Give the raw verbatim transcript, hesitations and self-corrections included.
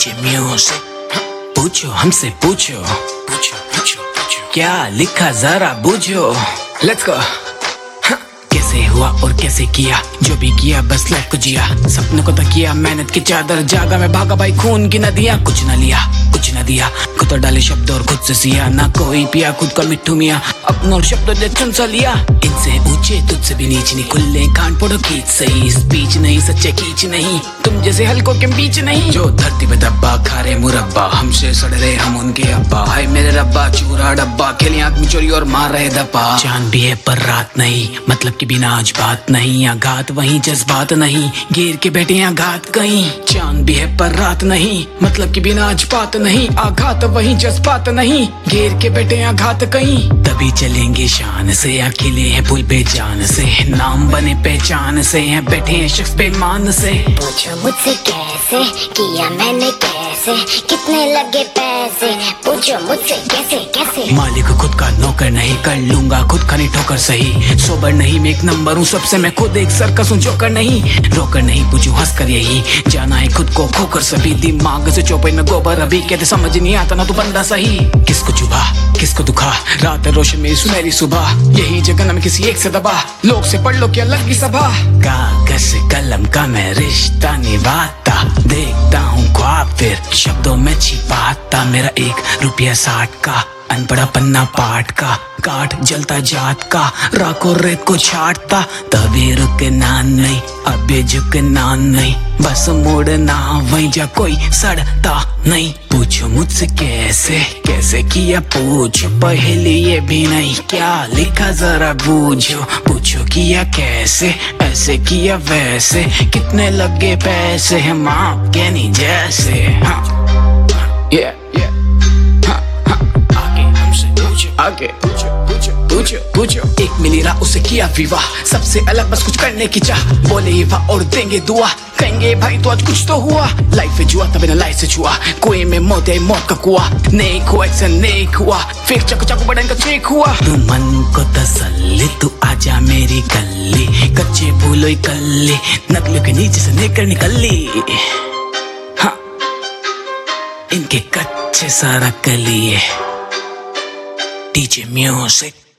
DJ music. पूछो हमसे पूछो पूछो पूछो पूछो क्या लिखा जरा बूझो। Let's go. कैसे हुआ और कैसे किया, जो भी किया बस लाइफ को जिया। सपनों को तकिया, मेहनत की चादर, जागा मैं भागा भाई खून की नदियां। कुछ न लिया कुछ न दिया, खुद तो डाले शब्द और खुद से सिया। ना कोई पिया खुद का मिट्टू मिया, अपनों और शब्दों ने चुन सा लिया। इनसे ऊंचे तुझसे भी नीच नहीं, खुले कान पड़ो खींच सही। स्पीच नहीं सच्चे कीच नहीं, तुम जैसे हल्कों के बीच नहीं। जो धरती पे दब्बा खा रहे मुरब्बा, हमसे सड़ रहे हम उनके अब्बा। हाय मेरे रब्बा चूरा डब्बा, खेले आंख में चोरी और मार रहे दब्बा। चांद भी है पर रात नहीं, मतलब की बिना आज बात नहीं। आघात वहीं जज्बात नहीं, घेर के बैठे आघात कहीं। चांद भी है पर रात नहीं, मतलब की बिना आज बात नहीं। आघात वहीं जज्बात नहीं, घेर के बैठे आघात कहीं। तभी चलेंगे शान से, अकेले हैं पुल पे जान से। नाम बने पहचान से, हैं बैठे हैं शख्स बेमान से। पूछो मुझसे कैसे किया मैंने, कैसे कितने लगे पैसे। पूछो मुझसे कैसे कैसे। मालिक खुद का नौकर नहीं, कर लूंगा खुद खानी ठोकर सही। सोबर नहीं मैं एक नंबर हूँ सबसे, मैं खुद एक सर्कस हूँ जोकर नहीं। रोकर नहीं पूछू हंस कर यही, जाना है खुद को खोकर सभी। दिमाग से चौपाई में गोबर अभी, कहते समझ नहीं आता ना तू बंदा सही। किसको चुभा किसको दुखा, रात रोशन मेरी सुनहरी सुबह। यही जगह में किसी एक से दबा, लोग से पढ़ लो क्या अलग की सभा। कागज कलम का मैं रिश्ता निभाता, देखता हूँ ख्वाब फिर शब्दों में छिपाता। मेरा एक रुपया साठ का, अनपढ़ा पन्ना पाठ का। काट जलता जात का, राखो रेत को छाटता। तभी रुकना नहीं, अबे झुकना नहीं। बस मुड़ना वहीं जा, कोई सड़ता नहीं। पूछो मुझसे कैसे कैसे किया, पूछो पहले ये भी नहीं क्या लिखा जरा बूझो। पूछो किया कैसे, ऐसे किया वैसे। कितने लगे पैसे हैं माँ के नहीं जैसे। हाँ yeah, yeah. आगे पूछो पूछो पूछो पूछो। एक मिली रहा उसे किया विवाह, सबसे अलग बस कुछ करने की चाह। बोले ही वाह और देंगे दुआ, कहेंगे भाई तो आज कुछ तो हुआ। लाइफ में जुआ तब लाइफ से छुआ, कुएं में मौत है मौत का कुआ। नेक हुआ एक से नेक हुआ, फिर चाकू चाकू बटन का चेक हुआ। तू मन को तसल्ली, तू आजा मेरी गली। कच्चे भूलो इकल्ली, नकलों के नीचे से लेकर निकल ली। हाँ इनके कच्चे सारा कलिए। DJ music.